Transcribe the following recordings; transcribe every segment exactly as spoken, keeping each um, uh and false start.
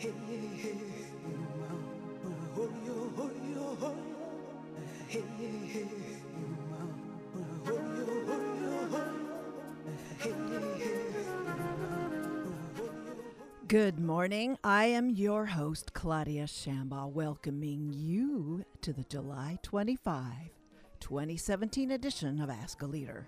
Good morning. I am your host, Claudia Shambaugh, welcoming you to the July twenty-fifth, twenty seventeen edition of Ask a Leader.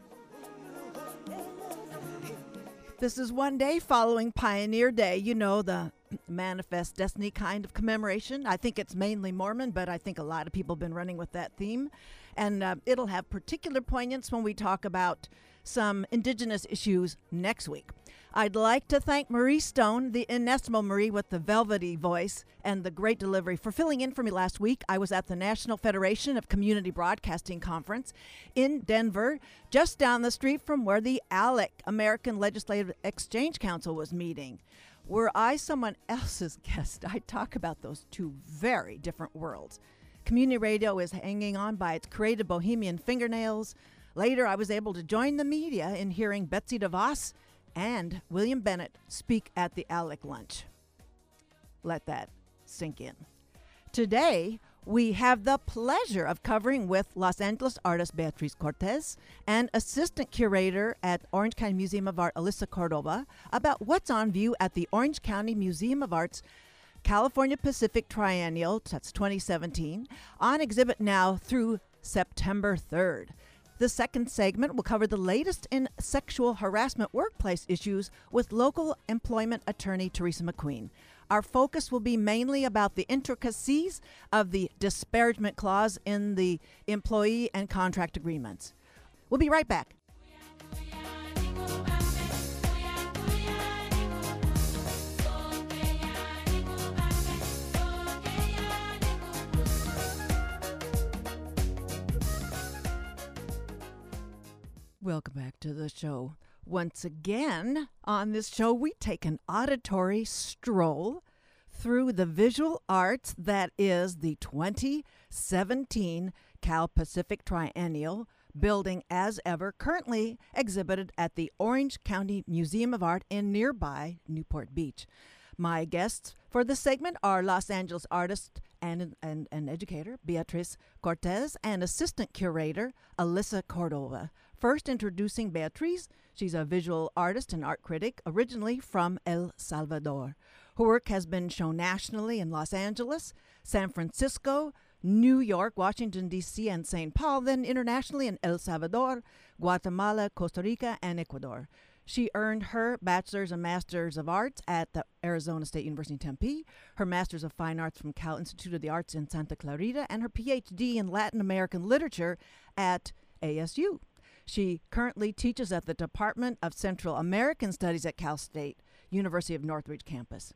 This is one day following Pioneer Day, you know, the Manifest Destiny kind of commemoration. I think it's mainly Mormon, but I think a lot of people have been running with that theme. And uh, it'll have particular poignance when we talk about some indigenous issues next week. I'd like to thank Marie Stone, the inestimable Marie with the velvety voice and the great delivery, for filling in for me last week. I was at the National Federation of Community Broadcasting Conference in Denver, just down the street from where the ALEC, American Legislative Exchange Council, was meeting. Were I someone else's guest, I'd talk about those two very different worlds. Community radio is hanging on by its creative bohemian fingernails. Later, I was able to join the media in hearing Betsy DeVos and William Bennett speak at the ALEC lunch. Let that sink in. Today, we have the pleasure of covering with Los Angeles artist Beatriz Cortez and assistant curator at Orange County Museum of Art, Alyssa Cordova, about what's on view at the Orange County Museum of Art's California Pacific Triennial, that's twenty seventeen, on exhibit now through September third. The second segment will cover the latest in sexual harassment workplace issues with local employment attorney Teresa McQueen. Our focus will be mainly about the intricacies of the disparagement clause in the employee and contract agreements. We'll be right back. Welcome back to the show. Once again, on this show, we take an auditory stroll through the visual arts that is the twenty seventeen Cal Pacific Triennial, building as ever, currently exhibited at the Orange County Museum of Art in nearby Newport Beach. My guests for this segment are Los Angeles artist and an and, educator Beatriz Cortez and assistant curator Alyssa Cordova. First, introducing Beatriz. She's a visual artist and art critic, originally from El Salvador. Her work has been shown nationally in Los Angeles, San Francisco, New York, Washington, D C, and Saint Paul, then internationally in El Salvador, Guatemala, Costa Rica, and Ecuador. She earned her Bachelor's and Master's of Arts at the Arizona State University in Tempe, her Master's of Fine Arts from Cal Institute of the Arts in Santa Clarita, and her P H D in Latin American Literature at A S U. She currently teaches at the Department of Central American Studies at Cal State University of Northridge campus.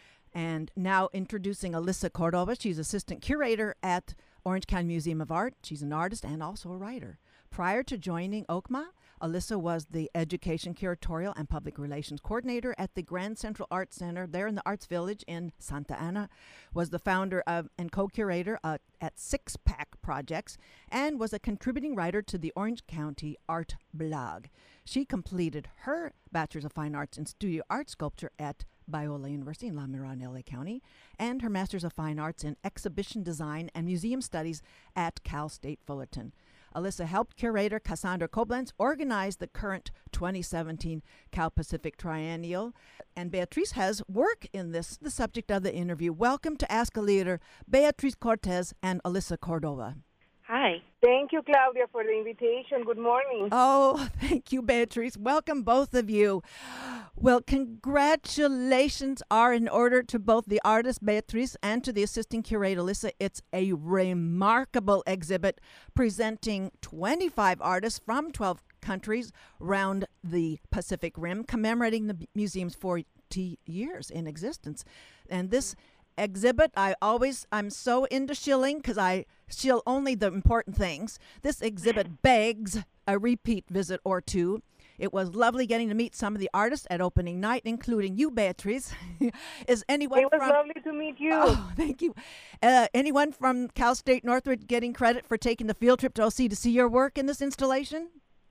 And now introducing Alyssa Cordova. She's assistant curator at Orange County Museum of Art. She's an artist and also a writer. Prior to joining O C M A, Alyssa was the Education Curatorial and Public Relations Coordinator at the Grand Central Arts Center there in the Arts Village in Santa Ana, was the founder of and co-curator uh, at Six Pack Projects, and was a contributing writer to the Orange County Art Blog. She completed her Bachelor's of Fine Arts in Studio Art Sculpture at Biola University in La Mirada, L A County, and her Master's of Fine Arts in Exhibition Design and Museum Studies at Cal State Fullerton. Alyssa helped curator Cassandra Koblenz organize the current twenty seventeen Cal Pacific Triennial, and Beatriz has work in this, the subject of the interview. Welcome to Ask a Leader, Beatriz Cortez and Alyssa Cordova. Hi. Thank you, Claudia, for the invitation. Good morning. Oh, thank you, Beatriz. Welcome, both of you. Well, congratulations are in order to both the artist, Beatriz, and to the assistant curator, Alyssa. It's a remarkable exhibit presenting twenty-five artists from twelve countries around the Pacific Rim, commemorating the museum's forty years in existence. And this exhibit, I always, I'm so into shilling because I shill only the important things. This exhibit begs a repeat visit or two. It was lovely getting to meet some of the artists at opening night, including you, Beatriz. Is anyone It was from, lovely to meet you. Oh, thank you. Uh, anyone from Cal State Northridge getting credit for taking the field trip to O C to see your work in this installation?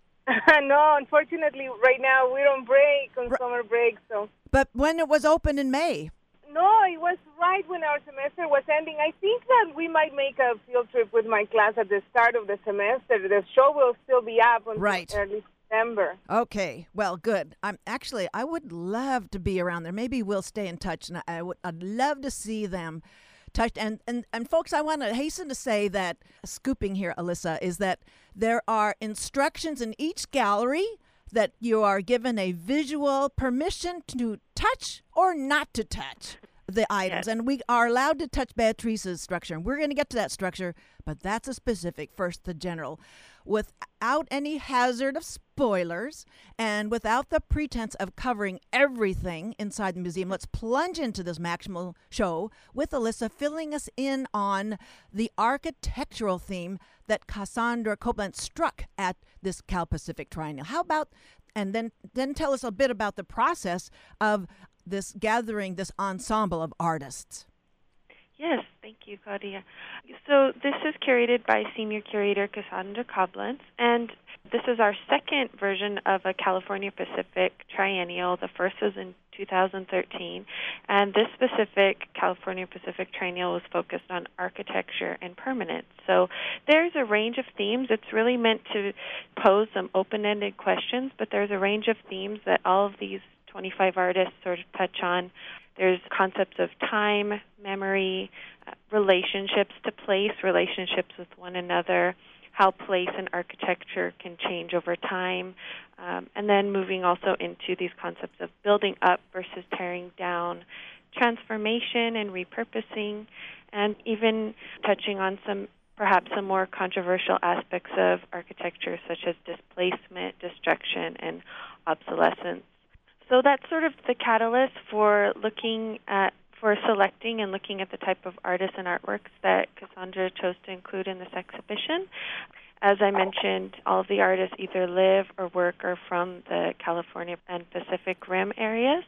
No, unfortunately, right now we're on break, on R- summer break. So. But when it was open in May? No, it was right when our semester was ending. I think that we might make a field trip with my class at the start of the semester. The show will still be up until Right. early September. Okay, well, good. I'm actually, I would love to be around there. Maybe we'll stay in touch, and I would, I'd love to see them touched. And, and, and folks, I want to hasten to say that, scooping here, Alyssa, is that there are instructions in each gallery that you are given a visual permission to touch or not to touch the items. Yes. And we are allowed to touch Beatrice's structure. And we're going to get to that structure, but that's a specific. First, the general. Without any hazard of spoilers and without the pretense of covering everything inside the museum, let's plunge into this Maximal show with Alyssa filling us in on the architectural theme that Cassandra Copeland struck at this Cal Pacific Triennial. How about, and then, then tell us a bit about the process of this gathering, this ensemble of artists. Yes, thank you, Claudia. So this is curated by Senior Curator Cassandra Copeland, and this is our second version of a California Pacific Triennial. The first was in two thousand thirteen, and this specific California Pacific Triennial was focused on architecture and permanence. So there's a range of themes. It's really meant to pose some open-ended questions, but there's a range of themes that all of these twenty-five artists sort of touch on. There's concepts of time, memory, uh, relationships to place, relationships with one another, how place and architecture can change over time, um, and then moving also into these concepts of building up versus tearing down, transformation and repurposing, and even touching on some perhaps some more controversial aspects of architecture such as displacement, destruction, and obsolescence. So that's sort of the catalyst for looking at, for selecting and looking at the type of artists and artworks that Cassandra chose to include in this exhibition. As I mentioned, all of the artists either live or work or from the California and Pacific Rim areas.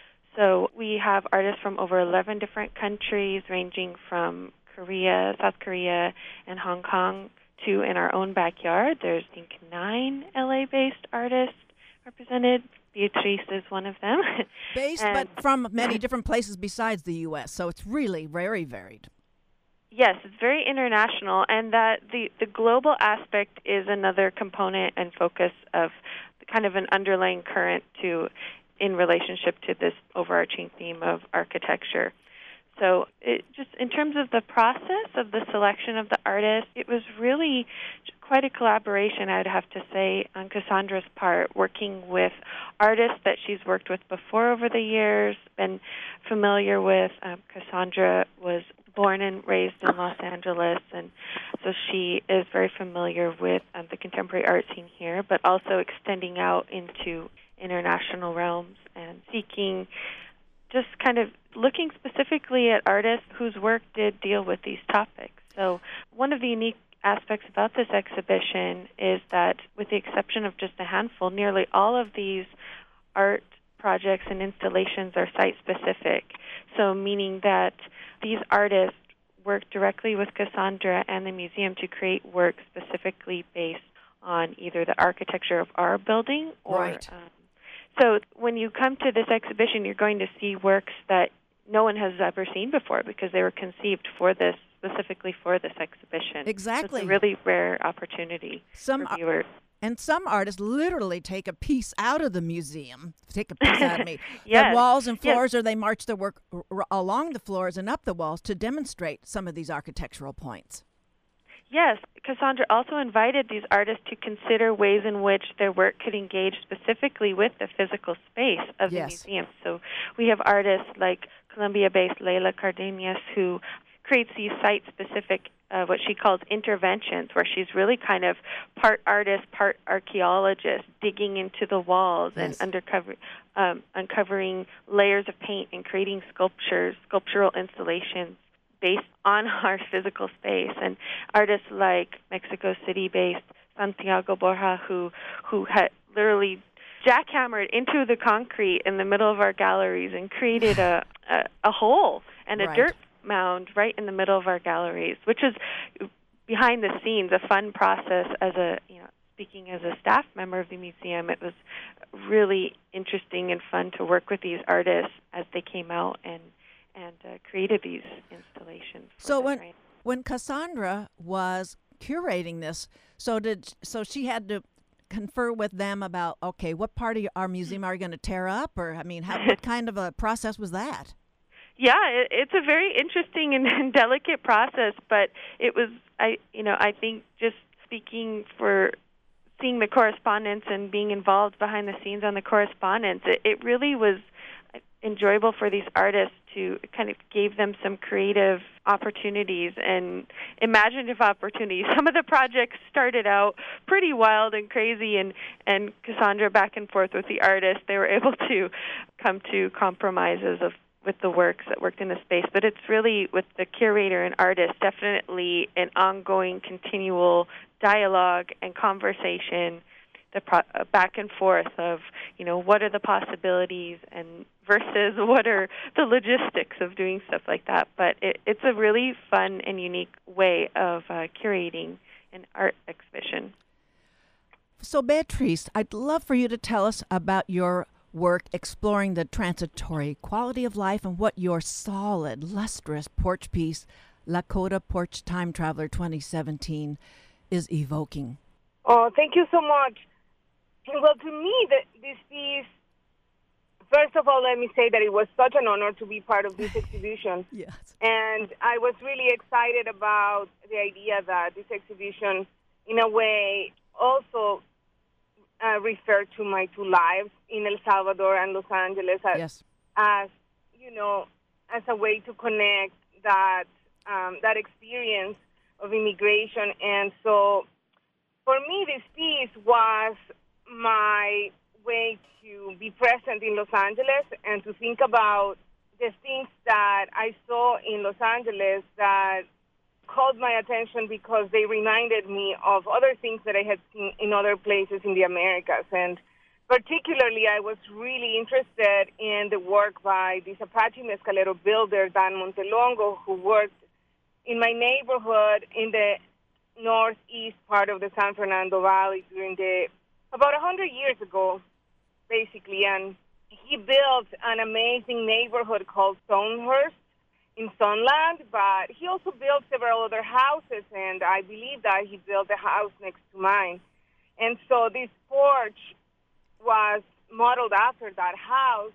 So we have artists from over eleven different countries, ranging from Korea, South Korea, and Hong Kong to in our own backyard. There's, I think, nine L A-based artists represented. Beatrice is one of them. Based, and, but from many different places besides the U S, so it's really very varied. Yes, it's very international, and that the, the global aspect is another component and focus of kind of an underlying current to in relationship to this overarching theme of architecture. So it just in terms of the process of the selection of the artists, it was really quite a collaboration, I'd have to say, on Cassandra's part, working with artists that she's worked with before over the years, been familiar with. Um, Cassandra was born and raised in Los Angeles, and so she is very familiar with um, the contemporary art scene here, but also extending out into international realms and seeking just kind of looking specifically at artists whose work did deal with these topics. So one of the unique aspects about this exhibition is that, with the exception of just a handful, nearly all of these art projects and installations are site-specific. So meaning that these artists work directly with Cassandra and the museum to create work specifically based on either the architecture of our building or... Right. Um, so when you come to this exhibition, you're going to see works that no one has ever seen before because they were conceived for this, specifically for this exhibition. Exactly. So it's a really rare opportunity Some for viewers. And some artists literally take a piece out of the museum, take a piece out of me. Yes. The walls and floors, Yes. or they march their work r- r- along the floors and up the walls to demonstrate some of these architectural points. Yes, Cassandra also invited these artists to consider ways in which their work could engage specifically with the physical space of the Yes. museum. So we have artists like Colombia-based Leila Cardenas, who creates these site-specific, uh, what she calls interventions, where she's really kind of part artist, part archaeologist, digging into the walls Yes. and undercover, um, uncovering layers of paint and creating sculptures, sculptural installations based on our physical space. And artists like Mexico City-based Santiago Borja, who who had literally jackhammered into the concrete in the middle of our galleries and created a a, a hole and a Right. dirt mound right in the middle of our galleries, which is behind the scenes a fun process. As a you know, speaking as a staff member of the museum, it was really interesting and fun to work with these artists as they came out and and uh, uh, created these installations. For So the when triennial. when Cassandra was curating this, so did so she had to confer with them about, okay, what part of our museum are you going to tear up, or I mean, how, what kind of a process was that? Yeah, it, it's a very interesting and, and delicate process, but it was, I, you know, I think just speaking for seeing the correspondence and being involved behind the scenes on the correspondence, it, it really was enjoyable for these artists to kind of gave them some creative opportunities and imaginative opportunities. Some of the projects started out pretty wild and crazy, and, and Cassandra back and forth with the artist, they were able to come to compromises of with the works that worked in the space. But it's really, with the curator and artist, definitely an ongoing, continual dialogue and conversation, the pro- uh, back and forth of, you know, what are the possibilities and versus what are the logistics of doing stuff like that. But it, it's a really fun and unique way of uh, curating an art exhibition. So, Beatrice, I'd love for you to tell us about your work exploring the transitory quality of life and what your solid, lustrous porch piece, Lakota Porch Time Traveler twenty seventeen, is evoking. Oh, thank you so much. Well, to me, the, this piece, first of all, let me say that it was such an honor to be part of this exhibition. Yes. And I was really excited about the idea that this exhibition, in a way, also uh, referred to my two lives in El Salvador and Los Angeles as, Yes. as you know, as a way to connect that um, that experience of immigration. And so for me, this piece was my way to be present in Los Angeles and to think about the things that I saw in Los Angeles that called my attention because they reminded me of other things that I had seen in other places in the Americas. And particularly, I was really interested in the work by this Apache Mescalero builder, Dan Montelongo, who worked in my neighborhood in the northeast part of the San Fernando Valley during the about a hundred years ago, basically, and he built an amazing neighborhood called Stonehurst in Sunland, but he also built several other houses, and I believe that he built a house next to mine. And so this porch was modeled after that house,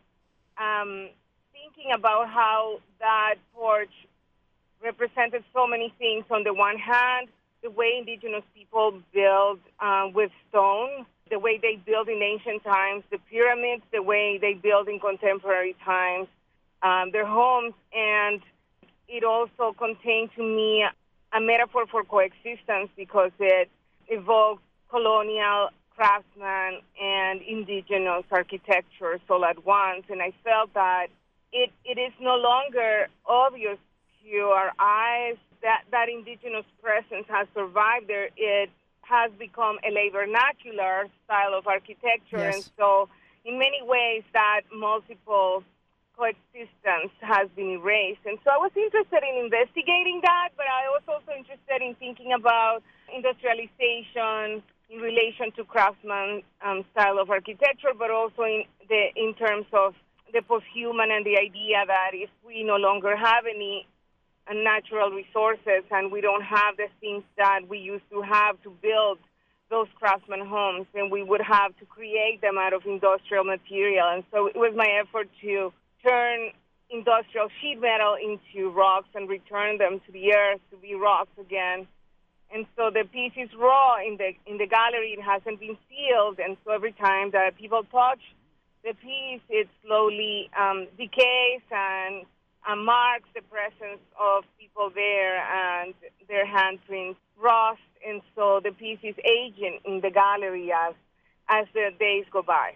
um, thinking about how that porch represented so many things. On the one hand, the way indigenous people build uh, with stone, the way they build in ancient times, the pyramids, the way they build in contemporary times, um, their homes, and it also contained to me a metaphor for coexistence because it evokes colonial, craftsman, and indigenous architecture all at once. And I felt that it, it is no longer obvious to our eyes that that indigenous presence has survived there. It has become a late vernacular style of architecture. Yes. And so in many ways that multiple coexistence has been erased. And so I was interested in investigating that, but I was also interested in thinking about industrialization in relation to craftsman um, style of architecture, but also in the in terms of the post-human and the idea that if we no longer have any uh, natural resources and we don't have the things that we used to have to build those craftsman homes, then we would have to create them out of industrial material. And so it was my effort to turn industrial sheet metal into rocks and return them to the earth to be rocks again. And so the piece is raw in the in the gallery. It hasn't been sealed, and so every time that people touch the piece, it slowly um, decays and uh, marks the presence of people there and their handprints rust. And so the piece is aging in the gallery as as the days go by.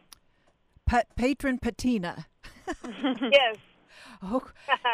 Pa- patron patina. Yes. Oh,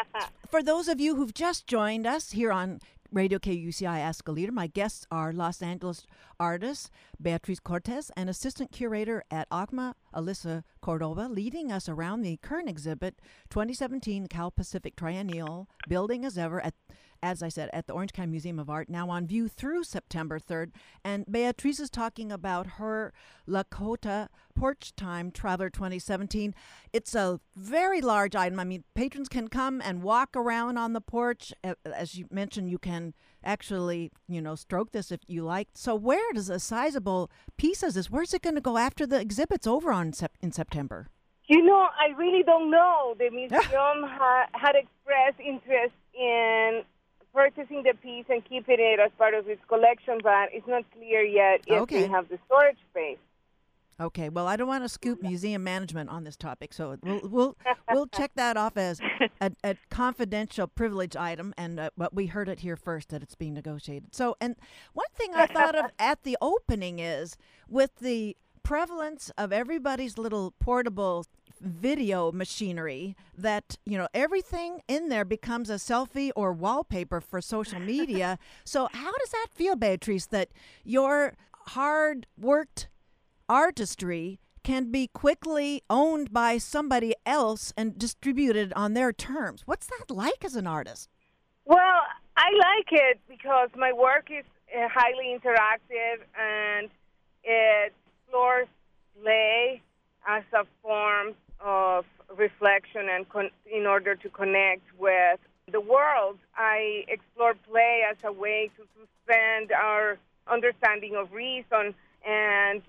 for those of you who've just joined us here on Radio K U C I Ask a Leader, my guests are Los Angeles artist Beatrice Cortez and assistant curator at A C M A, Alyssa Cordova, leading us around the current exhibit, twenty seventeen Cal Pacific Triennial, Building as Ever, at, as I said, at the Orange County Museum of Art, now on view through September third. And Beatriz is talking about her Lakota Porch Time Traveler twenty seventeen. It's a very large item. I mean, patrons can come and walk around on the porch. As you mentioned, you can actually, you know, stroke this if you like. So where does a sizable piece of this, where's it going to go after the exhibit's over on sep- in September? You know, I really don't know. The museum ha- had expressed interest in purchasing the piece and keeping it as part of its collection, but it's not clear yet if Okay. they have the storage space. Okay, well, I don't want to scoop museum management on this topic, so we'll we'll, we'll check that off as a, a confidential privilege item, and uh, but we heard it here first that it's being negotiated. So, and one thing I thought of at the opening is with the prevalence of everybody's little portable video machinery that, you know, everything in there becomes a selfie or wallpaper for social media. So how does that feel, Beatrice, that your hard-worked artistry can be quickly owned by somebody else and distributed on their terms? What's that like as an artist? Well, I like it because my work is uh, highly interactive and it explores play as a form of reflection and con- in order to connect with the world. I explore play as a way to suspend our understanding of reason and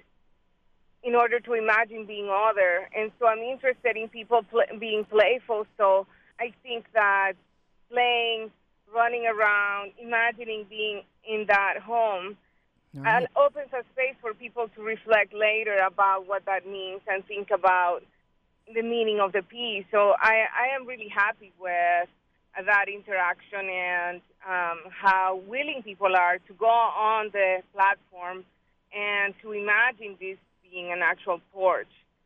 in order to imagine being other. And so I'm interested in people pl- being playful. So I think that playing, running around, imagining being in that home, All right. and opens a space for people to reflect later about what that means and think about the meaning of the piece. So I, I am really happy with that interaction and um, how willing people are to go on the platform and to imagine this being an actual porch.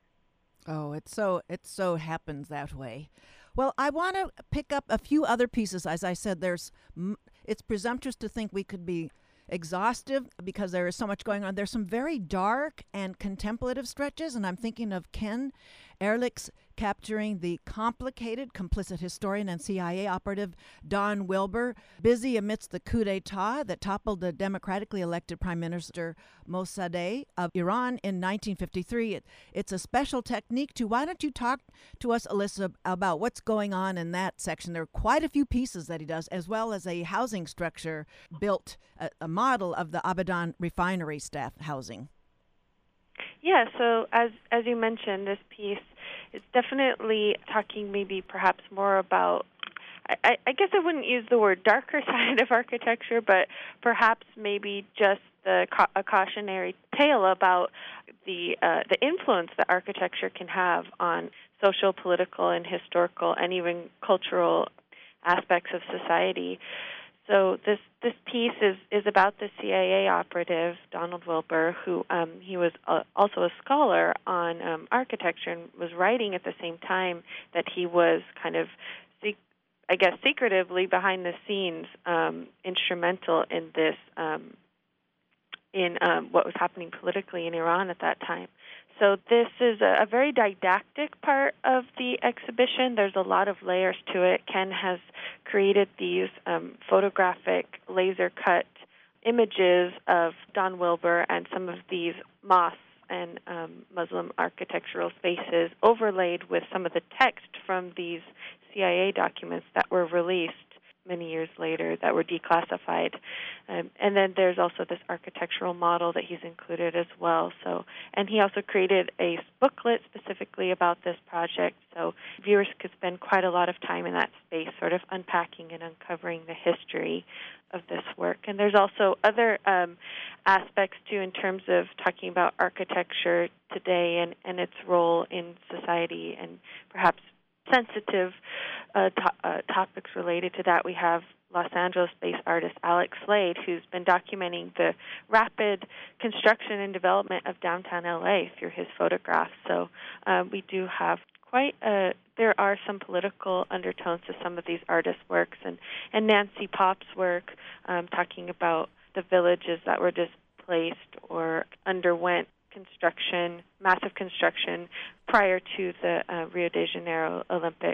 Oh, it's so it so happens that way. Well, I want to pick up a few other pieces. As I said, there's m- it's presumptuous to think we could be exhaustive because there is so much going on. There's some very dark and contemplative stretches, and I'm thinking of Ken Ehrlich's capturing the complicated, complicit historian and C I A operative Don Wilber, busy amidst the coup d'etat that toppled the democratically elected Prime Minister Mossadegh of Iran in nineteen fifty-three. It, it's a special technique, too. Why don't you talk to us, Alyssa, about what's going on in that section? There are quite a few pieces that he does, as well as a housing structure built, a, a model of the Abadan refinery staff housing. Yeah, so as as you mentioned, this piece is definitely talking maybe perhaps more about, I, I guess I wouldn't use the word darker side of architecture, but perhaps maybe just the a cautionary tale about the uh, the influence that architecture can have on social, political, and historical, and even cultural aspects of society. So this this piece is, is about the C I A operative, Donald Wilber, who um, he was uh, also a scholar on um, architecture and was writing at the same time that he was kind of, I guess, secretively behind the scenes um, instrumental in this, um, in um, what was happening politically in Iran at that time. So this is a, a very didactic part of the exhibition. There's a lot of layers to it. Ken has created these um, photographic laser-cut images of Don Wilber and some of these mosques and um, Muslim architectural spaces overlaid with some of the text from these C I A documents that were released many years later that were declassified. Um, and then there's also this architectural model that he's included as well. So, and he also created a booklet specifically about this project, so viewers could spend quite a lot of time in that space sort of unpacking and uncovering the history of this work. And there's also other um, aspects, too, in terms of talking about architecture today and, and its role in society and perhaps sensitive uh, to- uh, topics related to that. We have Los Angeles-based artist Alex Slade, who's been documenting the rapid construction and development of downtown L A through his photographs. So uh, we do have quite a, there are some political undertones to some of these artists' works. And, and Nancy Popp's work, um, talking about the villages that were displaced or underwent construction, massive construction, prior to the uh, Rio de Janeiro Olympics.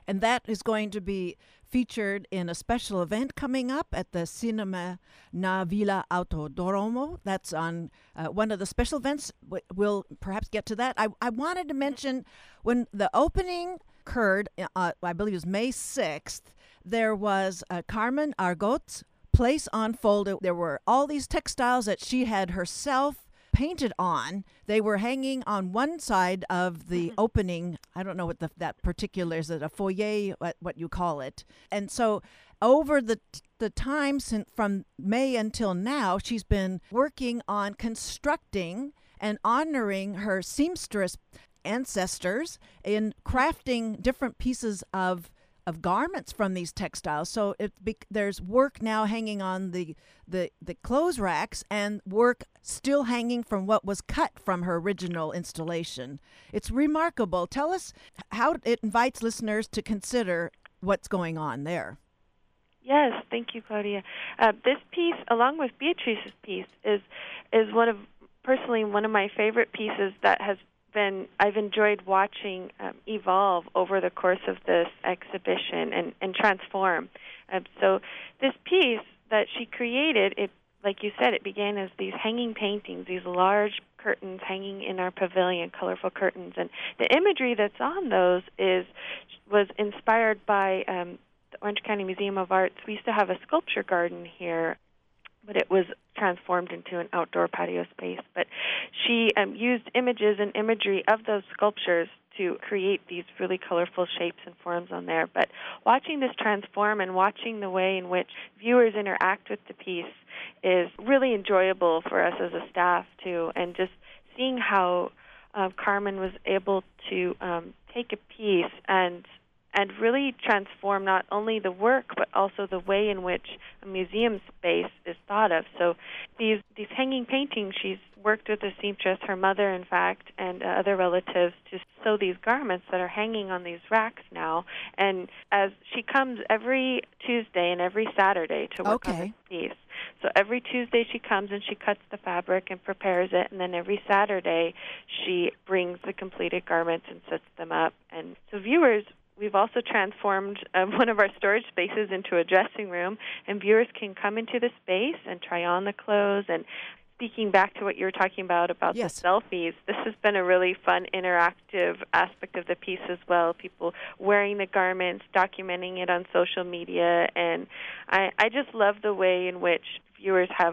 And that is going to be featured in a special event coming up at the Cinema na Villa Autodromo. That's on uh, one of the special events. We'll perhaps get to that. I, I wanted to mention when the opening occurred, uh, I believe it was May sixth, there was uh, Carmen Argot's Place on Fold. There were all these textiles that she had herself painted on. They were hanging on one side of the mm-hmm. opening. I don't know what the, that particular is. It a foyer, what, what you call it. And so over the the time since from May until now, she's been working on constructing and honoring her seamstress ancestors in crafting different pieces of of garments from these textiles. So it be, there's work now hanging on the, the the clothes racks and work still hanging from what was cut from her original installation. It's remarkable. Tell us how it invites listeners to consider what's going on there. Yes, thank you, Claudia. Uh, this piece, along with Beatrice's piece, is is one of personally one of my favorite pieces that has been I've enjoyed watching um, evolve over the course of this exhibition and, and transform. Um, so this piece that she created, it like you said, it began as these hanging paintings, these large curtains hanging in our pavilion, colorful curtains, and the imagery that's on those is was inspired by um, the Orange County Museum of Arts. We used to have a sculpture garden here, but it was transformed into an outdoor patio space. But she um, used images and imagery of those sculptures to create these really colorful shapes and forms on there. But watching this transform and watching the way in which viewers interact with the piece is really enjoyable for us as a staff, too, and just seeing how uh, Carmen was able to um, take a piece and and really transform not only the work, but also the way in which a museum space is thought of. So these these hanging paintings, she's worked with a seamstress, her mother, in fact, and uh, other relatives to sew these garments that are hanging on these racks now. And as she comes every Tuesday and every Saturday to work okay. on this piece. So every Tuesday she comes and she cuts the fabric and prepares it, and then every Saturday she brings the completed garments and sets them up. And so viewers, we've also transformed uh, one of our storage spaces into a dressing room, and viewers can come into the space and try on the clothes. And speaking back to what you were talking about, about yes. the selfies, this has been a really fun, interactive aspect of the piece as well. People wearing the garments, documenting it on social media, and I, I just love the way in which viewers have,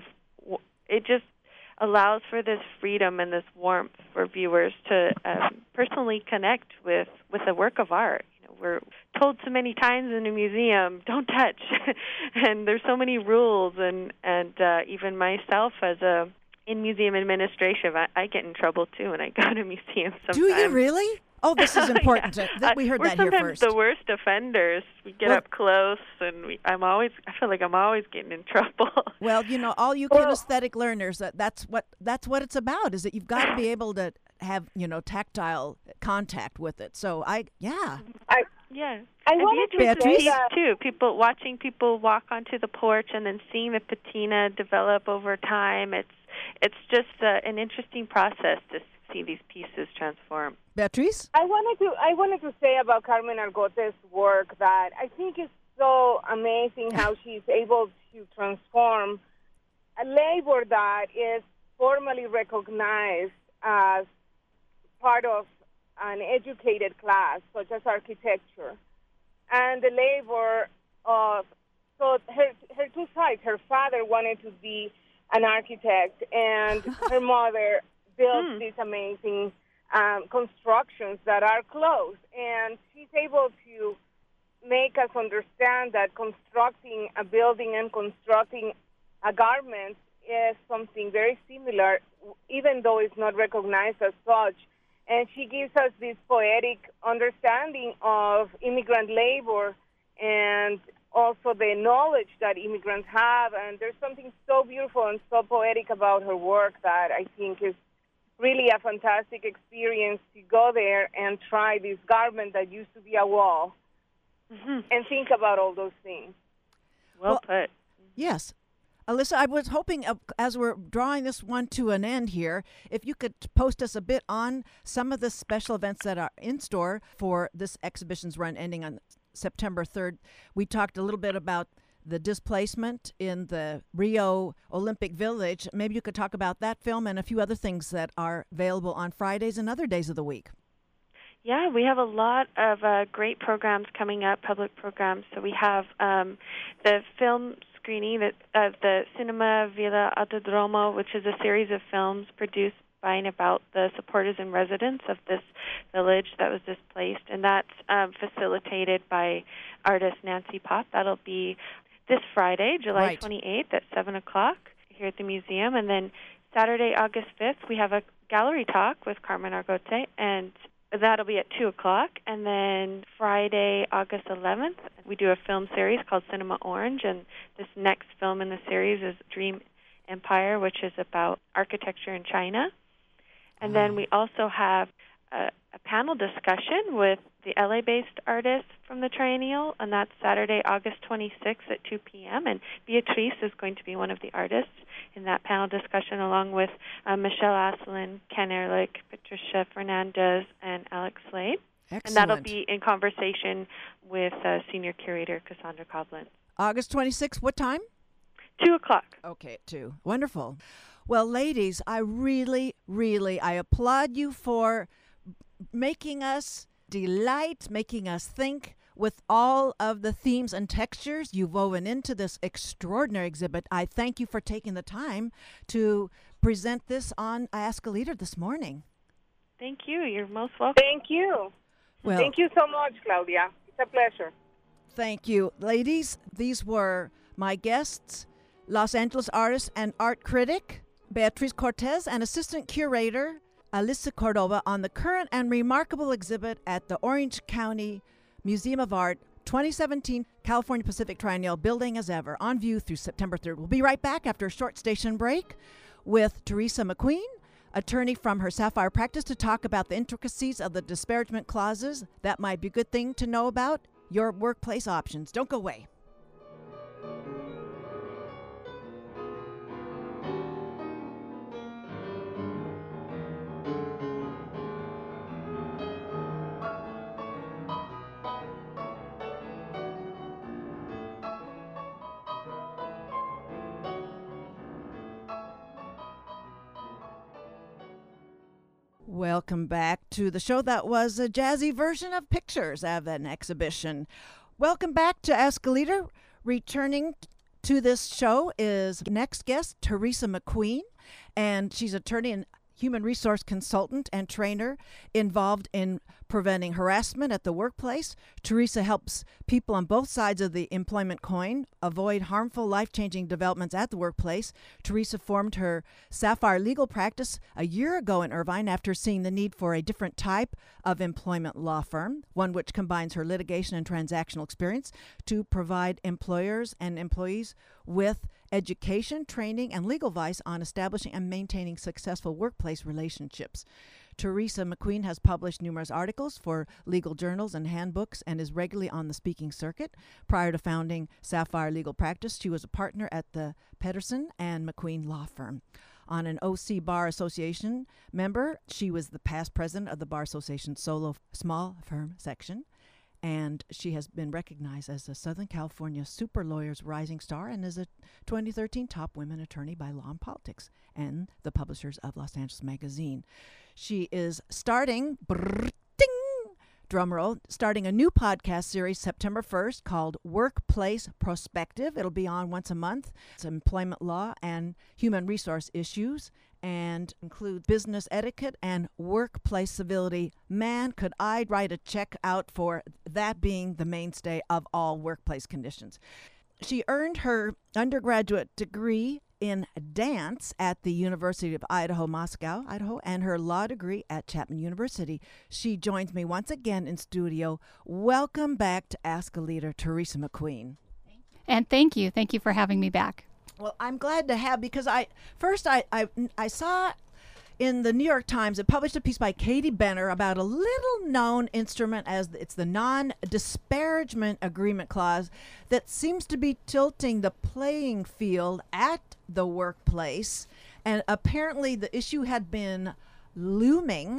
it just allows for this freedom and this warmth for viewers to um, personally connect with, with a work of art. We're told so many times in a museum, don't touch, and there's so many rules, and and uh, even myself as a in museum administration, I, I get in trouble too when I go to museums sometimes. Do you really? Oh, this is important. yeah. to, we heard We're that here sometimes first. the worst offenders. We get well, up close, and we, I'm always. I feel like I'm always getting in trouble. Well, you know, all you well, kinesthetic learners, that that's what that's what it's about. Is that you've got to be able to have you know tactile contact with it. So I, yeah. I, Yeah, I and wanted Beatrice to is say that too. People watching people walk onto the porch and then seeing the patina develop over time. It's it's just uh, an interesting process to see these pieces transform. Beatrice? I wanted to I wanted to say about Carmen Argote's work that I think is so amazing how she's able to transform a labor that is formally recognized as part of an educated class, such as architecture, and the labor of, so her, her two sides, her father wanted to be an architect, and her mother built Hmm. these amazing um, constructions that are closed, and she's able to make us understand that constructing a building and constructing a garment is something very similar, even though it's not recognized as such. And she gives us this poetic understanding of immigrant labor and also the knowledge that immigrants have. And there's something so beautiful and so poetic about her work that I think is really a fantastic experience to go there and try this garment that used to be a wall Mm-hmm. and think about all those things. Well, Well, put. Yes. Alyssa, I was hoping, uh, as we're drawing this one to an end here, if you could post us a bit on some of the special events that are in store for this exhibition's run ending on September third. We talked a little bit about the displacement in the Rio Olympic Village. Maybe you could talk about that film and a few other things that are available on Fridays and other days of the week. Yeah, we have a lot of uh, great programs coming up, public programs. So we have um, the film screening of uh, the Cinema Villa Autodromo, which is a series of films produced by and about the supporters and residents of this village that was displaced. And that's um, facilitated by artist Nancy Pop. That'll be this Friday, July right. twenty-eighth at seven o'clock here at the museum. And then Saturday, August fifth, we have a gallery talk with Carmen Argote, and that'll be at two o'clock. And then Friday, August eleventh, we do a film series called Cinema Orange, and this next film in the series is Dream Empire, which is about architecture in China. And oh. then we also have a, a panel discussion with the L A-based artists from the Triennial, and that's Saturday, August twenty-sixth at two p.m. And Beatrice is going to be one of the artists in that panel discussion, along with uh, Michelle Asselin, Ken Ehrlich, Patricia Fernandez, and Alex Slade. Excellent. And that'll be in conversation with uh, Senior Curator Cassandra Coblentz. August twenty-sixth, what time? Two o'clock. Okay, two. Wonderful. Well, ladies, I really, really, I applaud you for making us delight, making us think with all of the themes and textures you've woven into this extraordinary exhibit. I thank you for taking the time to present this on Ask a Leader this morning. Thank you. You're most welcome. Thank you. Well, Thank you so much, Claudia. It's a pleasure. Thank you. Ladies, these were my guests, Los Angeles artist and art critic Beatriz Cortez and assistant curator Alyssa Cordova on the current and remarkable exhibit at the Orange County Museum of Art, twenty seventeen California Pacific Triennial, building as ever, on view through September third. We'll be right back after a short station break with Teresa McQueen, attorney from her Sapphire practice, to talk about the intricacies of the disparagement clauses. That might be a good thing to know about your workplace options. Don't go away. Welcome back to the show. That was a jazzy version of pictures of an exhibition. Welcome back to Ask a Leader. Returning to this show is next guest, Teresa McQueen, and she's attorney and human resource consultant and trainer involved in preventing harassment at the workplace. Teresa helps people on both sides of the employment coin avoid harmful, life-changing developments at the workplace. Teresa formed her Sapphire legal practice a year ago in Irvine after seeing the need for a different type of employment law firm, one which combines her litigation and transactional experience to provide employers and employees with education, training, and legal advice on establishing and maintaining successful workplace relationships. Teresa McQueen has published numerous articles for legal journals and handbooks and is regularly on the speaking circuit. Prior to founding Sapphire Legal Practice, she was a partner at the Pedersen and McQueen Law Firm. On an O C Bar Association member, she was the past president of the Bar Association Solo Small Firm Section, and she has been recognized as a Southern California Super Lawyers Rising Star and is a twenty thirteen Top Women Attorney by Law and Politics and the publishers of Los Angeles Magazine. She is starting, brrr, ding, drum roll, starting a new podcast series September first called Workplace Prospective. It'll be on once a month. It's employment law and human resource issues, and include business etiquette and workplace civility. Man, could I write a check out for that being the mainstay of all workplace conditions. She earned her undergraduate degree in dance at the University of Idaho, Moscow, Idaho, and her law degree at Chapman University. She joins me once again in studio. Welcome back to Ask a Leader, Teresa McQueen. And thank you. Thank you for having me back. Well, I'm glad to have, because I first I, I I saw in the New York Times, it published a piece by Katie Benner about a little known instrument as it's the non-disparagement agreement clause that seems to be tilting the playing field at the workplace. And apparently the issue had been looming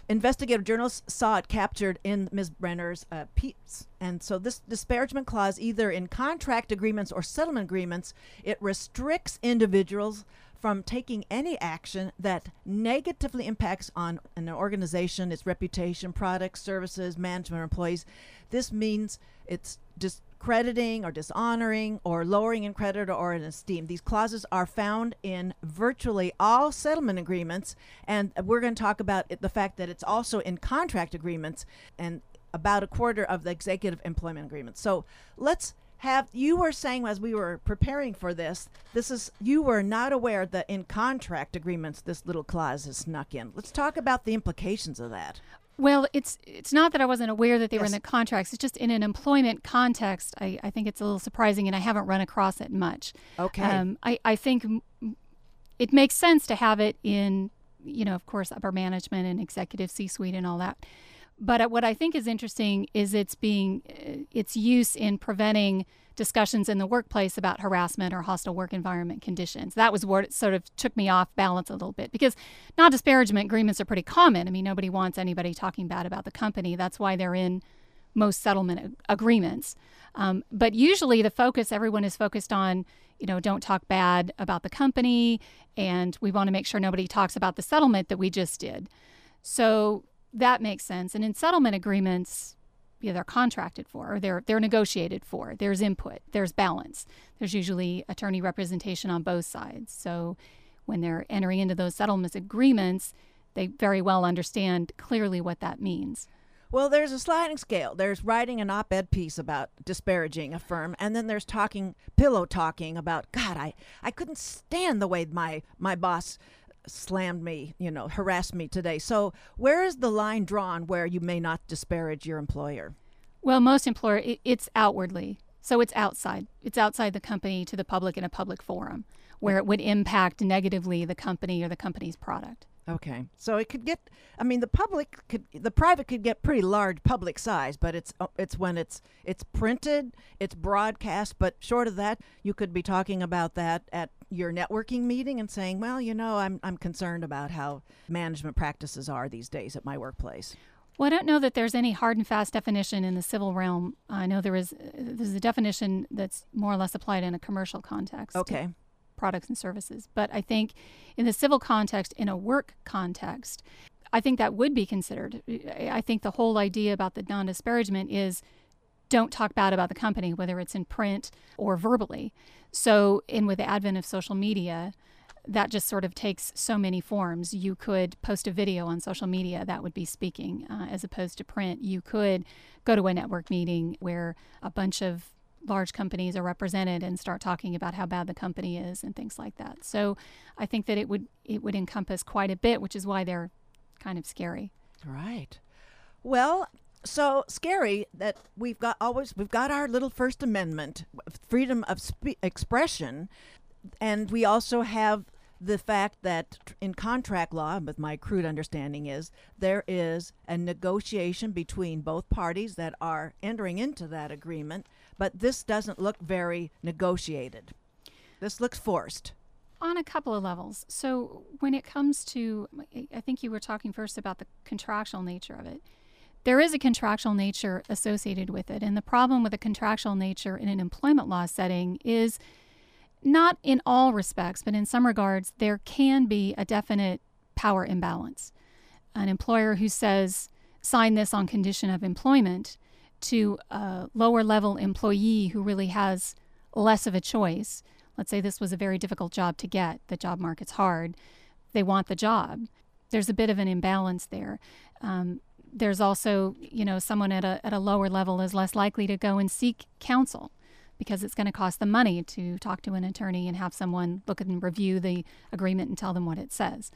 investigative journalists saw it captured in Miz Brenner's uh, piece. And so this disparagement clause, either in contract agreements or settlement agreements, it restricts individuals from taking any action that negatively impacts on an organization, its reputation, products, services, management, or employees. This means it's discrediting or dishonoring or lowering in credit or in esteem. These clauses are found in virtually all settlement agreements, and we're going to talk about it, the fact that it's also in contract agreements and about a quarter of the executive employment agreements. So let's have, you were saying as we were preparing for this, this is, you were not aware that in contract agreements this little clause is snuck in. Let's talk about the implications of that. Well, it's it's not that I wasn't aware that they Yes. were in the contracts. It's just in an employment context, I, I think it's a little surprising, and I haven't run across it much. Okay. Um, I, I think m- it makes sense to have it in, you know, of course, upper management and executive C-suite and all that. But uh, what I think is interesting is its being uh, its use in preventing discussions in the workplace about harassment or hostile work environment conditions. That was what sort of took me off balance a little bit, because non-disparagement agreements are pretty common. I mean, nobody wants anybody talking bad about the company. That's why they're in most settlement ag- agreements. Um, but usually the focus, everyone is focused on, you know, don't talk bad about the company, and we want to make sure nobody talks about the settlement that we just did. So that makes sense. And in settlement agreements, yeah, they're contracted for, or they're they're negotiated for. There's input, there's balance. There's usually attorney representation on both sides. So when they're entering into those settlement agreements, they very well understand clearly what that means. Well, there's a sliding scale. There's writing an op-ed piece about disparaging a firm, and then there's talking, pillow talking about, God, I, I couldn't stand the way my, my boss slammed me, you know, harassed me today. So where is the line drawn where you may not disparage your employer? Well, most employer, it, it's outwardly. So it's outside. It's outside the company to the public in a public forum where it would impact negatively the company or the company's product. Okay. So it could get, I mean, the public could, the private could get pretty large public size, but it's it's when it's it's printed, it's broadcast, but short of that, you could be talking about that at your networking meeting and saying, well, you know, I'm I'm concerned about how management practices are these days at my workplace. Well, I don't know that there's any hard and fast definition in the civil realm. I know there is there's a definition that's more or less applied in a commercial context. Okay. Products and services. But I think in the civil context, in a work context, I think that would be considered. I think the whole idea about the non-disparagement is don't talk bad about the company, whether it's in print or verbally. So, and with the advent of social media, that just sort of takes so many forms. You could post a video on social media, that would be speaking, uh, as opposed to print. You could go to a network meeting where a bunch of large companies are represented and start talking about how bad the company is and things like that. So I think that it would it would encompass quite a bit, which is why they're kind of scary. Right. Well, so scary that we've got always we've got our little First Amendment, freedom of spe- expression, and we also have the fact that in contract law, with my crude understanding is, there is a negotiation between both parties that are entering into that agreement, but this doesn't look very negotiated. This looks forced. On a couple of levels. So when it comes to, I think you were talking first about the contractual nature of it. There is a contractual nature associated with it, and the problem with a contractual nature in an employment law setting is not in all respects, but in some regards, there can be a definite power imbalance. An employer who says, sign this on condition of employment, to a lower level employee who really has less of a choice. Let's say this was a very difficult job to get. The job market's hard. They want the job. There's a bit of an imbalance there. Um, there's also, you know, someone at a at a lower level is less likely to go and seek counsel, because it's going to cost them money to talk to an attorney and have someone look and review the agreement and tell them what it says.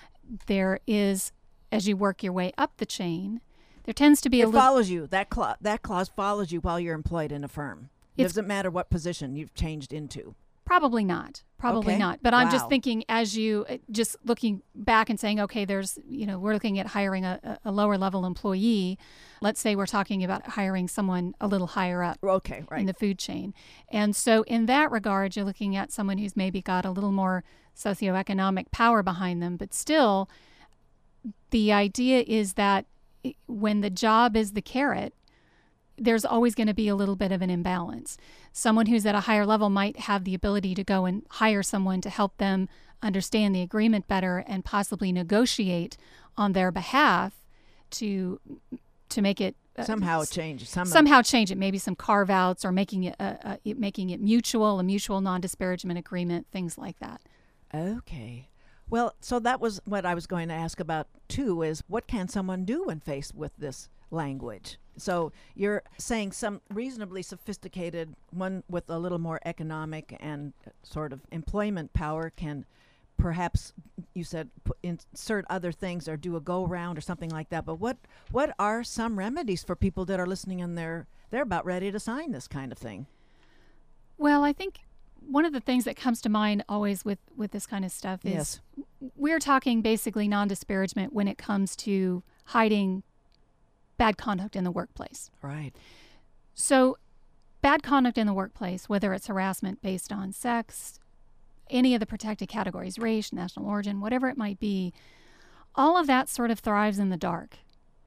There is, as you work your way up the chain, there tends to be it a little... It follows you. That, cla- that clause follows you while you're employed in a firm. It It's- doesn't matter what position you've changed into. Probably not. Probably Okay. not. But I'm just Wow. thinking, as you, uh, just looking back and saying, okay, there's, you know, we're looking at hiring a, a lower level employee. Let's say we're talking about hiring someone a little higher up Okay, right. in the food chain. And so in that regard, you're looking at someone who's maybe got a little more socioeconomic power behind them, but still the idea is that when the job is the carrot, there's always going to be a little bit of an imbalance. Someone who's at a higher level might have the ability to go and hire someone to help them understand the agreement better and possibly negotiate on their behalf to to make it uh, somehow change some somehow change it. Maybe some carve outs or making it, uh, uh, it making it mutual, a mutual non-disparagement agreement, things like that. Okay. Well, so that was what I was going to ask about too. Is what can someone do when faced with this language? So you're saying some reasonably sophisticated one with a little more economic and sort of employment power can perhaps, you said, put, insert other things or do a go round or something like that. But what what are some remedies for people that are listening and they're they're about ready to sign this kind of thing? Well, I think one of the things that comes to mind always with, with this kind of stuff is Yes. we're talking basically non-disparagement when it comes to hiding bad conduct in the workplace. Right. So bad conduct in the workplace, whether it's harassment based on sex, any of the protected categories, race, national origin, whatever it might be, all of that sort of thrives in the dark.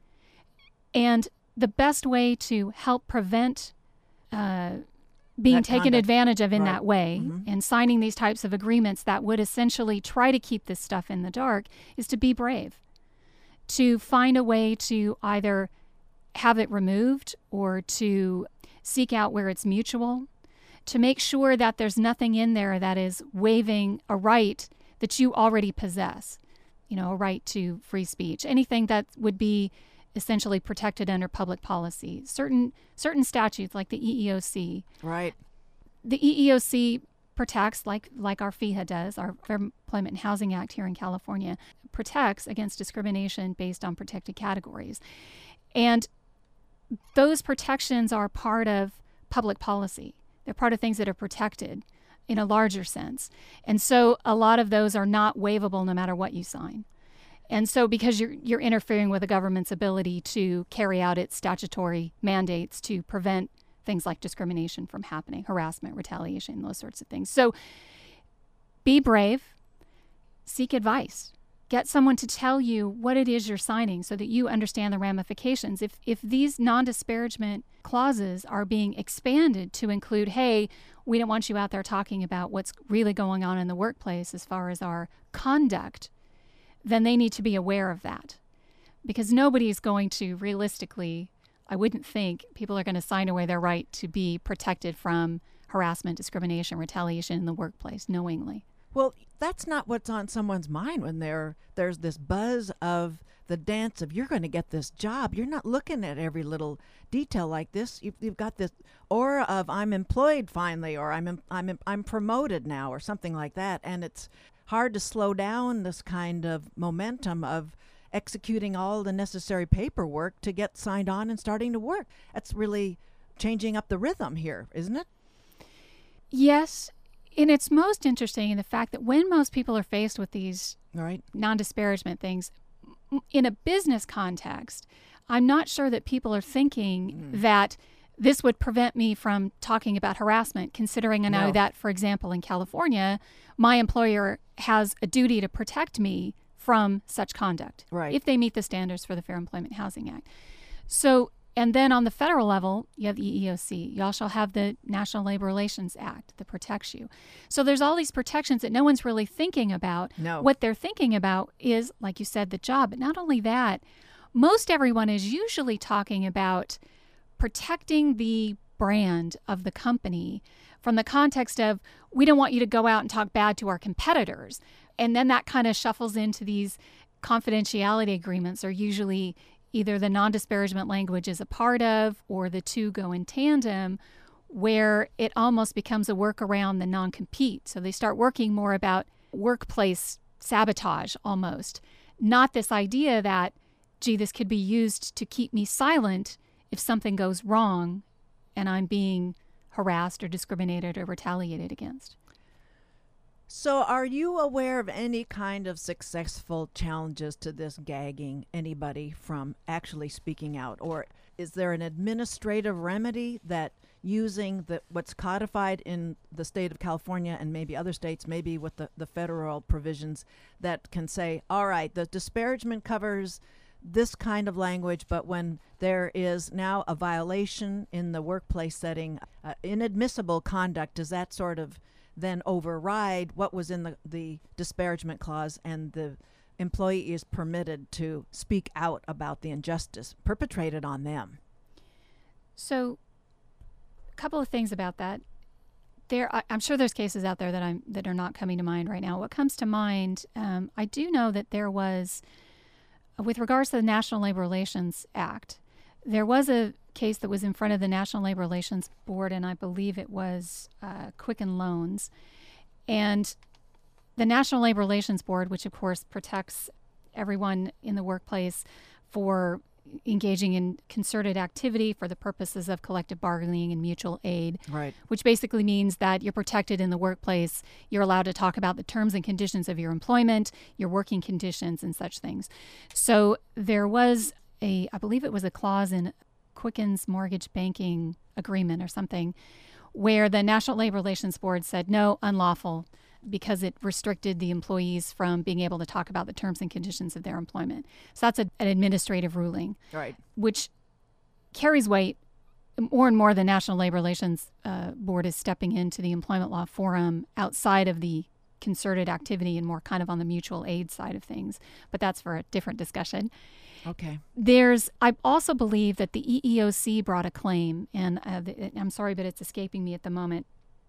And the best way to help prevent uh, being That taken conduct. advantage of in Right. that way Mhm. and signing these types of agreements that would essentially try to keep this stuff in the dark is to be brave, to find a way to either have it removed or to seek out where it's mutual, to make sure that there's nothing in there that is waiving a right that you already possess, you know, a right to free speech, anything that would be essentially protected under public policy. Certain certain statutes like the E E O C. Right. The E E O C protects, like like our F E H A does, our Fair Employment and Housing Act here in California, protects against discrimination based on protected categories. And those protections are part of public policy. They're part of things that are protected in a larger sense. And so a lot of those are not waivable no matter what you sign. And so because you're you're interfering with the government's ability to carry out its statutory mandates to prevent things like discrimination from happening, harassment, retaliation, those sorts of things. So be brave, seek advice. Get someone to tell you what it is you're signing so that you understand the ramifications. If if these non-disparagement clauses are being expanded to include, hey, we don't want you out there talking about what's really going on in the workplace as far as our conduct, then they need to be aware of that. Because nobody's going to realistically, I wouldn't think, people are going to sign away their right to be protected from harassment, discrimination, retaliation in the workplace knowingly. Well, that's not what's on someone's mind when they're, there's this buzz of the dance of you're going to get this job. You're not looking at every little detail like this. You've, you've got this aura of I'm employed finally, or I'm em- I'm em- I'm promoted now, or something like that. And it's hard to slow down this kind of momentum of executing all the necessary paperwork to get signed on and starting to work. That's really changing up the rhythm here, isn't it? Yes. And it's most interesting in the fact that when most people are faced with these All right. non-disparagement things, m- in a business context, I'm not sure that people are thinking Mm. that this would prevent me from talking about harassment, considering I know No. that, for example, in California, my employer has a duty to protect me from such conduct Right. if they meet the standards for the Fair Employment Housing Act. So, and then on the federal level, you have the E E O C. You also have the National Labor Relations Act that protects you. So there's all these protections that no one's really thinking about. No. What they're thinking about is, like you said, the job. But not only that, most everyone is usually talking about protecting the brand of the company from the context of, we don't want you to go out and talk bad to our competitors. And then that kind of shuffles into these confidentiality agreements are usually either the non-disparagement language is a part of, or the two go in tandem, where it almost becomes a work around the non-compete. So they start working more about workplace sabotage almost, not this idea that, gee, this could be used to keep me silent if something goes wrong and I'm being harassed or discriminated or retaliated against. So are you aware of any kind of successful challenges to this gagging anybody from actually speaking out? Or is there an administrative remedy that using the what's codified in the state of California and maybe other states, maybe with the, the federal provisions that can say, all right, the disparagement covers this kind of language, but when there is now a violation in the workplace setting, uh, inadmissible conduct, does that sort of then override what was in the, the disparagement clause, and the employee is permitted to speak out about the injustice perpetrated on them? So a couple of things about that. There, I, I'm sure there's cases out there that I'm that are not coming to mind right now. What comes to mind, um, I do know that there was, with regards to the National Labor Relations Act, there was a case that was in front of the National Labor Relations Board, and I believe it was uh, Quicken Loans. And the National Labor Relations Board, which of course protects everyone in the workplace for engaging in concerted activity for the purposes of collective bargaining and mutual aid, right? Which basically means that you're protected in the workplace. You're allowed to talk about the terms and conditions of your employment, your working conditions, and such things. So there was a, I believe it was a clause in Quicken's mortgage banking agreement or something, where the National Labor Relations Board said, no, unlawful, because it restricted the employees from being able to talk about the terms and conditions of their employment. So that's a, an administrative ruling, right, which carries weight. More and more, the National Labor Relations uh, Board is stepping into the employment law forum outside of the concerted activity and more kind of on the mutual aid side of things. But that's for a different discussion. Okay. There's, I also believe that the E E O C brought a claim, and uh, the, I'm sorry, but it's escaping me at the moment,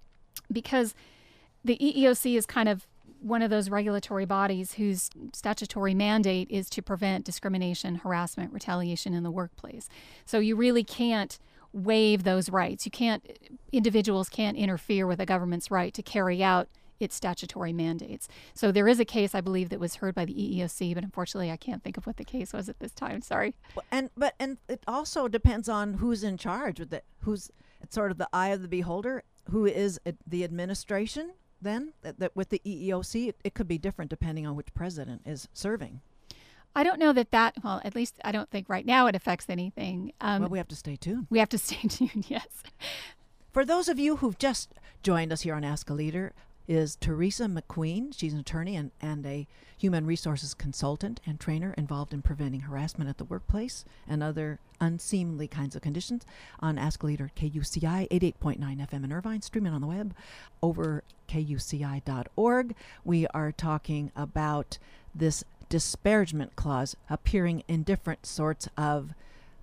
because the E E O C is kind of one of those regulatory bodies whose statutory mandate is to prevent discrimination, harassment, retaliation in the workplace. So you really can't waive those rights. You can't, individuals can't interfere with the government's right to carry out its statutory mandates. So there is a case, I believe, that was heard by the E E O C, but unfortunately I can't think of what the case was at this time. Sorry. Well, and but and it also depends on who's in charge with it. Who's it's sort of the eye of the beholder. Who is it, the administration? Then that, that with the E E O C, it, it could be different depending on which president is serving. I don't know that that, well, at least I don't think right now it affects anything. Um, well, we have to stay tuned. We have to stay tuned, yes. For those of you who've just joined us here on Ask a Leader, is Teresa McQueen. She's an attorney and, and a human resources consultant and trainer involved in preventing harassment at the workplace and other unseemly kinds of conditions on Ask a Leader K U C I eighty-eight point nine F M in Irvine, streaming on the web over K U C I dot org. We are talking about this disparagement clause appearing in different sorts of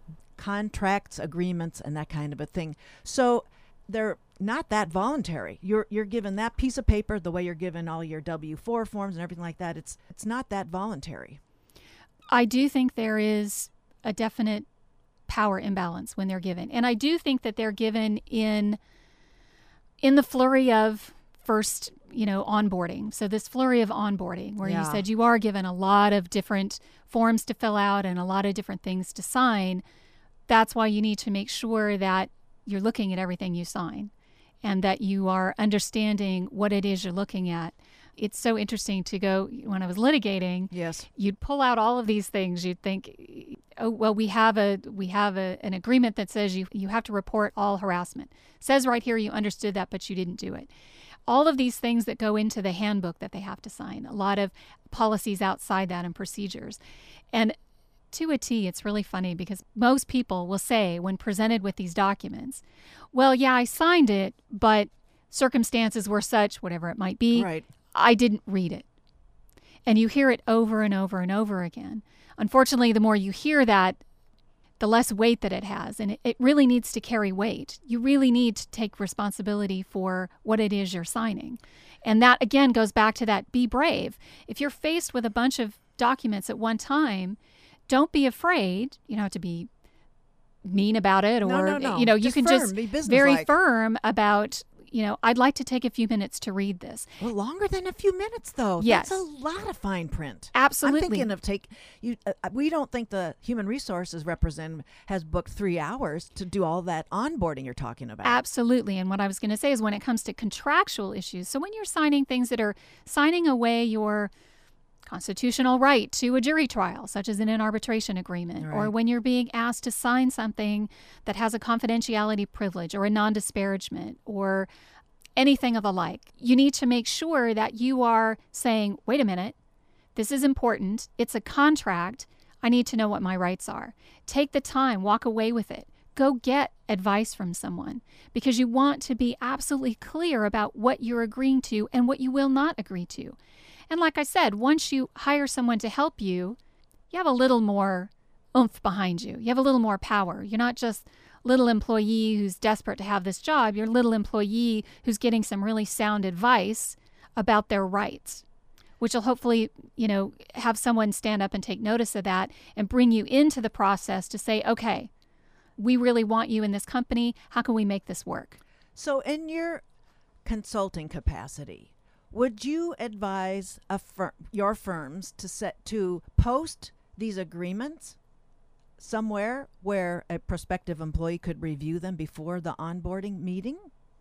contracts, agreements, and that kind of a thing. So they're not that voluntary. You're you're given that piece of paper the way you're given all your W four forms and everything like that. It's it's not that voluntary. I do think there is a definite power imbalance when they're given. And I do think that they're given in in the flurry of first, you know, onboarding. So this flurry of onboarding where yeah. you said you are given a lot of different forms to fill out and a lot of different things to sign. That's why you need to make sure that you're looking at everything you sign and that you are understanding what it is you're looking at. It's so interesting to go, when I was litigating, yes, you'd pull out all of these things. You'd think, oh, well, we have a we have a, an agreement that says you, you have to report all harassment. It says right here you understood that, but you didn't do it. All of these things that go into the handbook that they have to sign, a lot of policies outside that and procedures. And to a T, it's really funny because most people will say when presented with these documents, well, yeah, I signed it, but circumstances were such, whatever it might be, right. I didn't read it. And you hear it over and over and over again. Unfortunately, the more you hear that, the less weight that it has. And it, it really needs to carry weight. You really need to take responsibility for what it is you're signing. And that, again, goes back to that be brave. If you're faced with a bunch of documents at one time, don't be afraid, you know, to be mean about it or, no, no, no. you know, you just can firm, just be very firm about, you know, I'd like to take a few minutes to read this. Well, longer than a few minutes, though. Yes. That's a lot of fine print. Absolutely. I'm thinking of take, you. Uh, we don't think the Human Resources representative has booked three hours to do all that onboarding you're talking about. Absolutely. And what I was going to say is when it comes to contractual issues, so when you're signing things that are signing away your constitutional right to a jury trial, such as in an arbitration agreement, Right. or when you're being asked to sign something that has a confidentiality privilege or a non-disparagement or anything of the like. You need to make sure that you are saying, wait a minute, this is important. It's a contract. I need to know what my rights are. Take the time, walk away with it. Go get advice from someone because you want to be absolutely clear about what you're agreeing to and what you will not agree to. And like I said, once you hire someone to help you, you have a little more oomph behind you. You have a little more power. You're not just little employee who's desperate to have this job. You're a little employee who's getting some really sound advice about their rights, which will hopefully, you know, have someone stand up and take notice of that and bring you into the process to say, okay, we really want you in this company. How can we make this work? So in your consulting capacity, would you advise a fir- your firms to set to post these agreements somewhere where a prospective employee could review them before the onboarding meeting?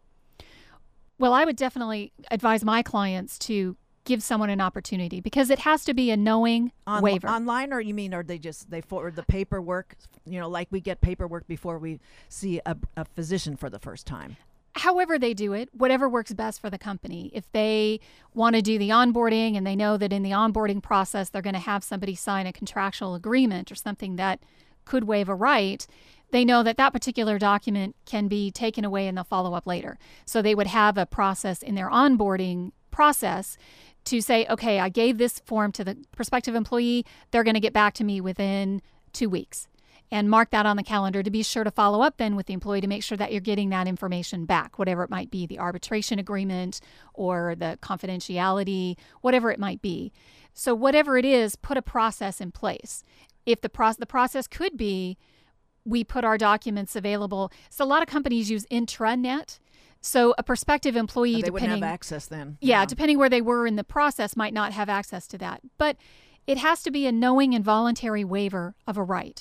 Well, I would definitely advise my clients to give someone an opportunity because it has to be a knowing On- waiver. Online, or you mean, or they just they forward the paperwork? You know, like we get paperwork before we see a, a physician for the first time. However they do it, whatever works best for the company. If they want to do the onboarding and they know that in the onboarding process they're going to have somebody sign a contractual agreement or something that could waive a right, they know that that particular document can be taken away and they'll follow up later. So they would have a process in their onboarding process to say, okay, I gave this form to the prospective employee. They're going to get back to me within two weeks. And mark that on the calendar to be sure to follow up then with the employee to make sure that you're getting that information back, whatever it might be, the arbitration agreement or the confidentiality, whatever it might be. So whatever it is, put a process in place. If the, pro- the process could be, we put our documents available. So a lot of companies use intranet. So a prospective employee, They wouldn't depending, have access then. yeah, depending where they were in the process, might not have access to that. But it has to be a knowing and voluntary waiver of a right.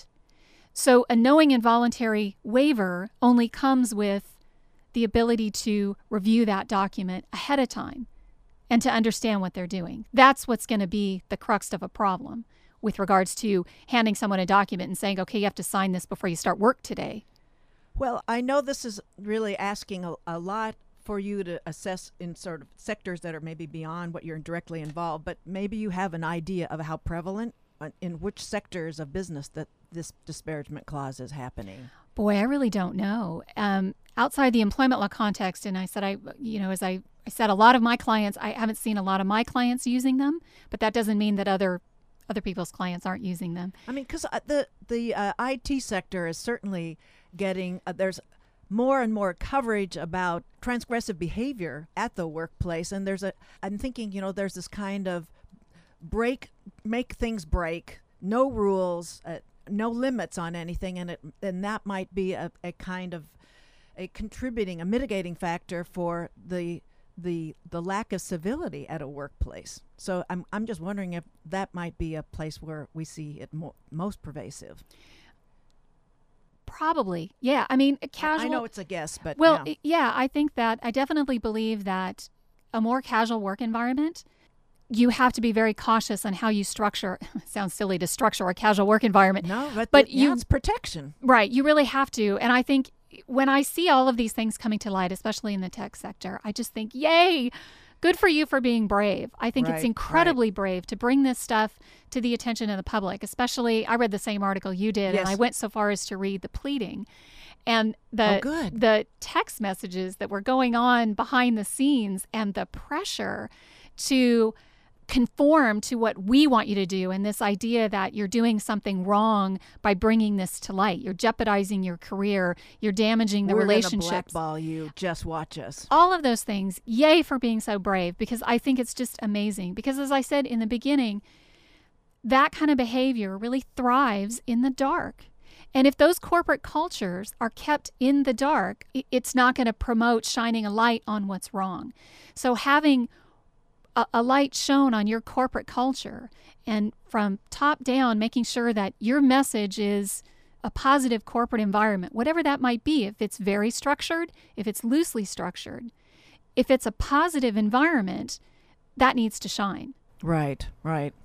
So a knowing and voluntary waiver only comes with the ability to review that document ahead of time and to understand what they're doing. That's what's going to be the crux of a problem with regards to handing someone a document and saying, okay, you have to sign this before you start work today. Well, I know this is really asking a, a lot for you to assess in sort of sectors that are maybe beyond what you're directly involved, but maybe you have an idea of how prevalent uh, in which sectors of business that this disparagement clause is happening. Boy, I really don't know. Um, outside the employment law context, and I said, I, you know, as I, I said, a lot of my clients, I haven't seen a lot of my clients using them, but that doesn't mean that other other people's clients aren't using them. I mean, because uh, the the uh, I T sector is certainly getting uh, there's more and more coverage about transgressive behavior at the workplace, and there's a I'm thinking, you know, there's this kind of break, make things break, no rules, uh, no limits on anything, and it and that might be a, a kind of a contributing, a mitigating factor for the the the lack of civility at a workplace. So I'm I'm just wondering if that might be a place where we see it mo- most pervasive. Probably, yeah. I mean, casual. I know it's a guess, but well, yeah. i- yeah, I think that I definitely believe that a more casual work environment, you have to be very cautious on how you structure. It sounds silly to structure a casual work environment. No, but, but it, you yeah, it's protection. Right. You really have to. And I think when I see all of these things coming to light, especially in the tech sector, I just think, yay, good for you for being brave. I think Right, it's incredibly brave to bring this stuff to the attention of the public, especially I read the same article you did, Yes. and I went so far as to read the pleading. And the Oh, good. the text messages that were going on behind the scenes and the pressure to conform to what we want you to do, and this idea that you're doing something wrong by bringing this to light. You're jeopardizing your career. You're damaging the We're relationships. gonna blackball you. Just watch us. All of those things. Yay for being so brave, because I think it's just amazing. Because as I said in the beginning, that kind of behavior really thrives in the dark. And if those corporate cultures are kept in the dark, i- it's not going to promote shining a light on what's wrong. So having a, a light shown on your corporate culture and from top down, making sure that your message is a positive corporate environment, whatever that might be, if it's very structured, if it's loosely structured, if it's a positive environment, that needs to shine. Right, right.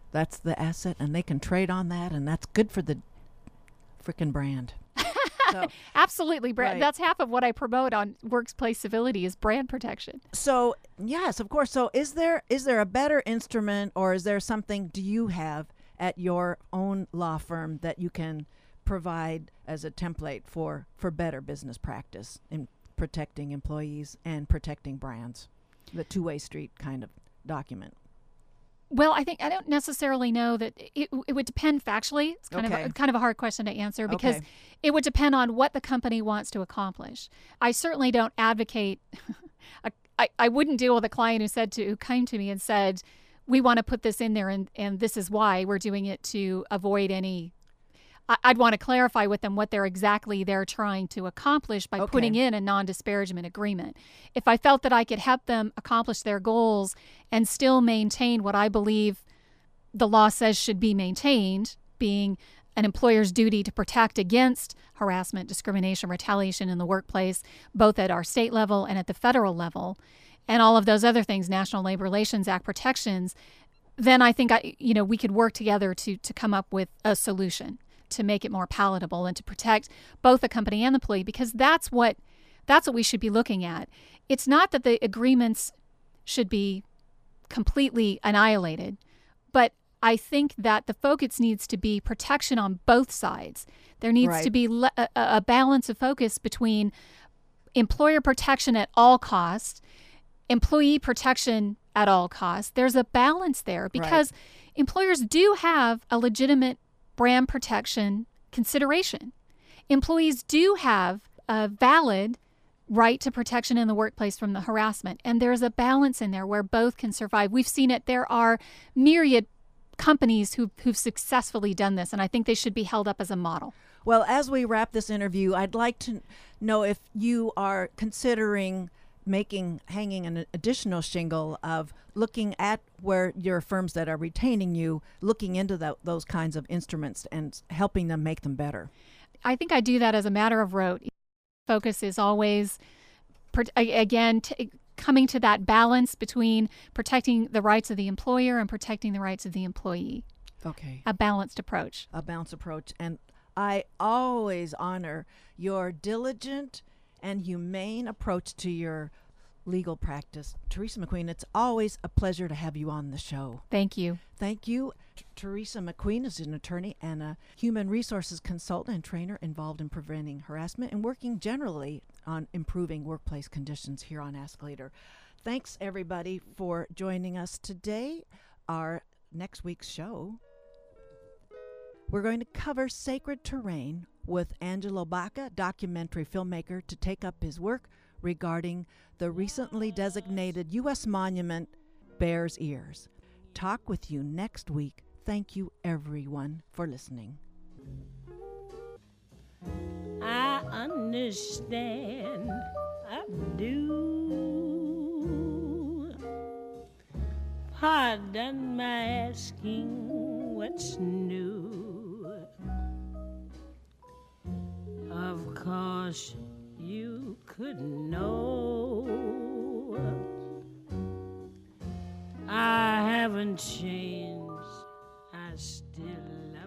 That's the asset, and they can trade on that, and that's good for the frickin' brand. So, Absolutely, brand. right. That's half of what I promote on Workplace Civility is brand protection. So yes, of course. So is there is there a better instrument, or is there something do you have at your own law firm that you can provide as a template for for better business practice in protecting employees and protecting brands? The two-way street kind of document. Well, I think I don't necessarily know that it, it would depend factually. It's kind Okay. of a, kind of a hard question to answer because Okay. it would depend on what the company wants to accomplish. I certainly don't advocate. a, I, I wouldn't deal with a client who said to who came to me and said, "We want to put this in there, and and this is why we're doing it to avoid any." I, I'd want to clarify with them what they're exactly they're trying to accomplish by Okay. putting in a non-disparagement agreement. If I felt that I could help them accomplish their goals and still maintain what I believe the law says should be maintained, being an employer's duty to protect against harassment, discrimination, retaliation in the workplace, both at our state level and at the federal level, and all of those other things, National Labor Relations Act protections, then I think I, you know, we could work together to to come up with a solution to make it more palatable and to protect both the company and the employee, because that's what that's what we should be looking at. It's not that the agreements should be completely annihilated, but I think that the focus needs to be protection on both sides. There needs Right. to be le- a, a balance of focus between employer protection at all costs, employee protection at all costs. There's a balance there because employers do have a legitimate brand protection consideration. Employees do have a valid right to protection in the workplace from the harassment, and there's a balance in there where both can survive. We've seen it. There are myriad companies who've, who've successfully done this, and I think they should be held up as a model. Well, as we wrap this interview, I'd like to know if you are considering making hanging an additional shingle of looking at where your firms that are retaining you, looking into that, those kinds of instruments and helping them make them better. I think I do that as a matter of rote. Focus is always, per- a- again, t- coming to that balance between protecting the rights of the employer and protecting the rights of the employee. Okay. A balanced approach. A balanced approach. And I always honor your diligent and humane approach to your legal practice. Teresa McQueen, it's always a pleasure to have you on the show. Thank you. Thank you. T- Teresa McQueen is an attorney and a human resources consultant and trainer involved in preventing harassment and working generally on improving workplace conditions here on Ask Leader. Thanks, everybody, for joining us today. Our next week's show, we're going to cover Sacred Terrain with Angelo Baca, documentary filmmaker, to take up his work regarding the recently designated U S monument, Bears Ears. Talk with you next week. Thank you, everyone, for listening. I understand, I do. Pardon my asking what's new. Of course, you could know I haven't changed, I still love